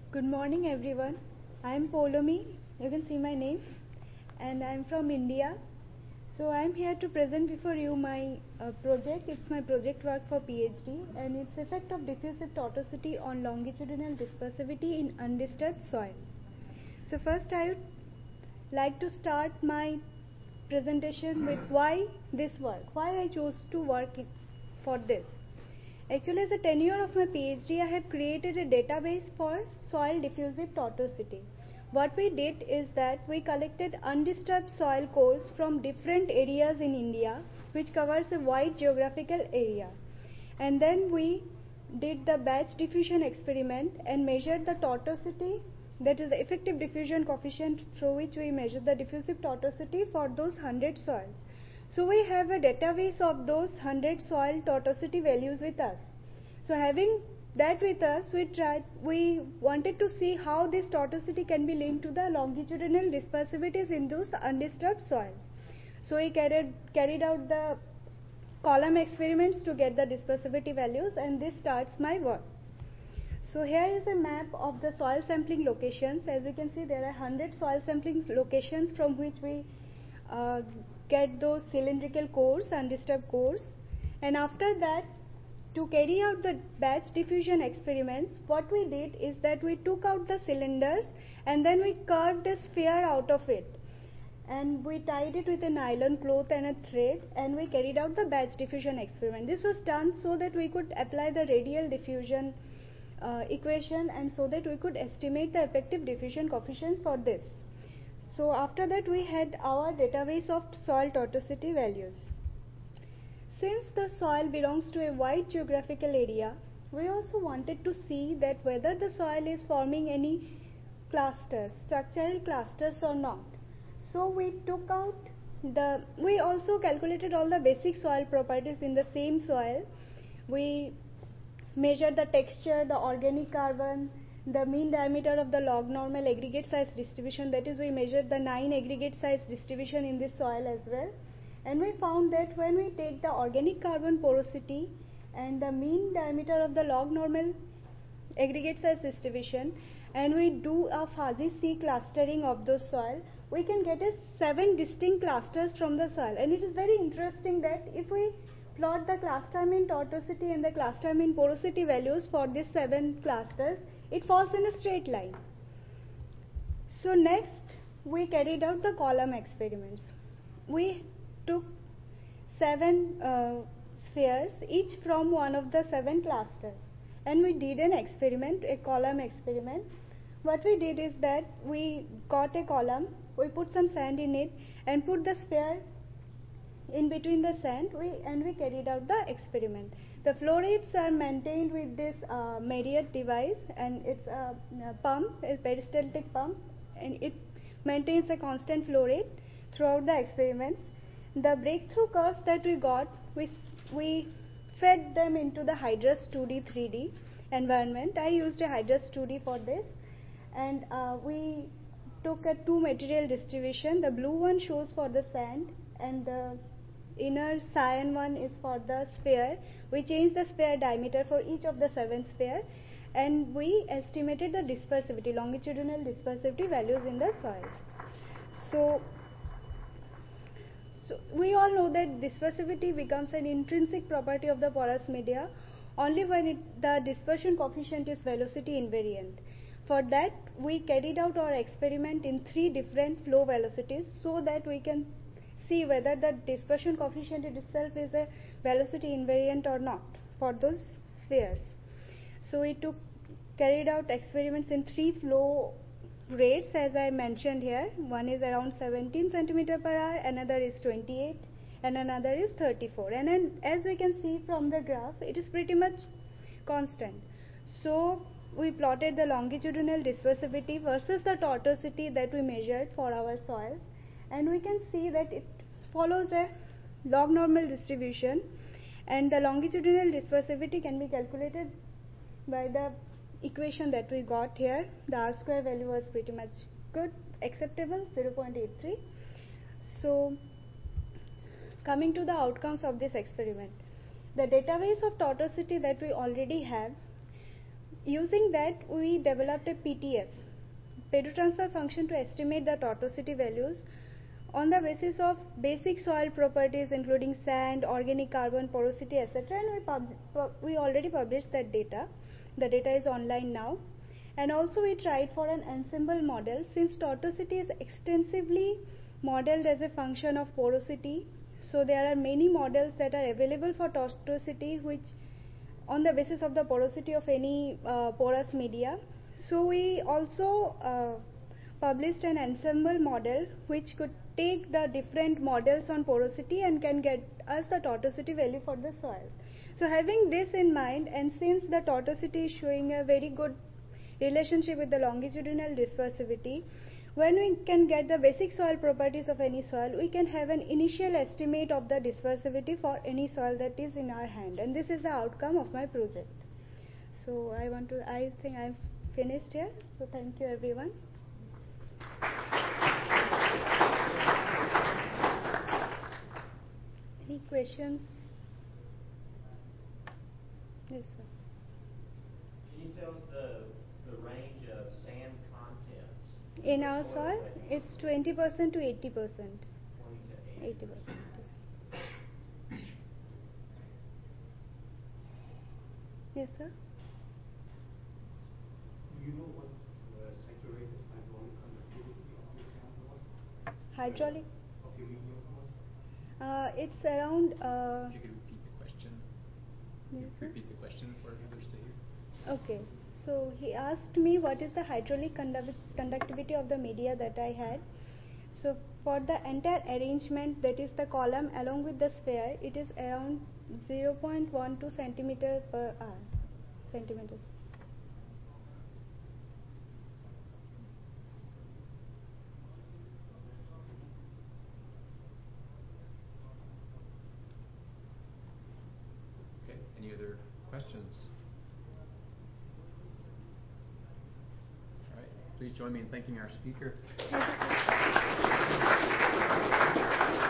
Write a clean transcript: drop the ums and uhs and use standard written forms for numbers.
Good morning, everyone. I am Polomi. You can see my name, and I am from India. So I am here to present before you my project. It's my project work for PhD, and it's effect of diffusive tortuosity on longitudinal dispersivity in undisturbed soils. So first, I would like to start my presentation with why this work, why I chose to work for this. Actually, as a tenure of my PhD, I have created a database for soil diffusive tortuosity. What we did is that we collected undisturbed soil cores from different areas in India, which covers a wide geographical area. And then we did the batch diffusion experiment and measured the tortuosity, that is the effective diffusion coefficient through which we measure the diffusive tortuosity for those 100 soils. So we have a database of those 100 soil tortuosity values with us. So having that with us, we wanted to see how this tortuosity can be linked to the longitudinal dispersivities in those undisturbed soils. So we carried out the column experiments to get the dispersivity values, and this starts my work. So here is a map of the soil sampling locations. As you can see, there are 100 soil sampling locations from which we get those cylindrical cores, undisturbed cores. And after that, to carry out the batch diffusion experiments, what we did is that we took out the cylinders and then we carved a sphere out of it. And we tied it with a nylon cloth and a thread, and we carried out the batch diffusion experiment. This was done so that we could apply the radial diffusion equation, and so that we could estimate the effective diffusion coefficients for this. So after that, we had our database of soil tortuosity values. Since the soil belongs to a wide geographical area, we also wanted to see that whether the soil is forming any clusters, structural clusters or not. So we also calculated all the basic soil properties in the same soil. We measured the texture, the organic carbon, the mean diameter of the log normal aggregate size distribution, that is, we measured the 9 aggregate size distribution in this soil as well. And we found that when we take the organic carbon porosity and the mean diameter of the log normal aggregate size distribution, and we do a fuzzy C clustering of those soil, we can get 7 distinct clusters from the soil. And it is very interesting that if we plot the cluster mean tortuosity and the cluster mean porosity values for these 7 clusters, it falls in a straight line. So next, we carried out the column experiments. We took 7 spheres, each from one of the 7 clusters, and we did an experiment, a column experiment. What we did is that we got a column, we put some sand in it and put the sphere in between the sand, and we carried out the experiment. The flow rates are maintained with this Marriott device, and it's a pump, a peristaltic pump, and it maintains a constant flow rate throughout the experiments. The breakthrough curves that we got, we fed them into the Hydrus 2D 3D environment. I used a Hydrus 2D for this, and we took a 2 material distribution. The blue one shows for the sand, and the inner cyan one is for the sphere. We changed the sphere diameter for each of the 7 spheres, and we estimated the dispersivity, longitudinal dispersivity values in the soils. So we all know that dispersivity becomes an intrinsic property of the porous media only when the dispersion coefficient is velocity invariant. For that, we carried out our experiment in 3 different flow velocities so that we can see whether the dispersion coefficient itself is a velocity invariant or not for those spheres. So we carried out experiments in 3 flow rates, as I mentioned here. One is around 17 centimeter per hour, another is 28, and another is 34. And then, as we can see from the graph, it is pretty much constant. So we plotted the longitudinal dispersivity versus the tortuosity that we measured for our soils, and we can see that it follows a log normal distribution, and the longitudinal dispersivity can be calculated by the equation that we got here. The R square value was pretty much good, acceptable, 0.83. So coming to the outcomes of this experiment, the database of tortuosity that we already have, using that, we developed a PTF, pedotransfer function, to estimate the tortuosity values on the basis of basic soil properties including sand, organic carbon, porosity, etc. And we already published that data. The data is online now. And also we tried for an ensemble model, since tortuosity is extensively modeled as a function of porosity. So there are many models that are available for tortuosity, which on the basis of the porosity of any porous media. So we also published an ensemble model which could take the different models on porosity and can get us the tortuosity value for the soil. So having this in mind, and since the tortuosity is showing a very good relationship with the longitudinal dispersivity, when we can get the basic soil properties of any soil, we can have an initial estimate of the dispersivity for any soil that is in our hand, and this is the outcome of my project. So I think I've finished here, so thank you everyone. Any questions? Yes, sir. Can you tell us the range of sand contents? In our soil, it's 20% to 80%. 20 to 80%. 80%. Yes, sir. Do you know what saturated hydraulic conductivity of your sand was? Hydraulic? Of your medium was? It's around. If you could repeat the question. Yes, sir. Repeat the question for others to hear. Okay. So he asked me what is the hydraulic conductivity of the media that I had. So for the entire arrangement, that is the column along with the sphere, it is around 0.12 centimeter per hour. Centimeters. Okay. Any other questions? All right. Please join me in thanking our speaker. Thank you, sir.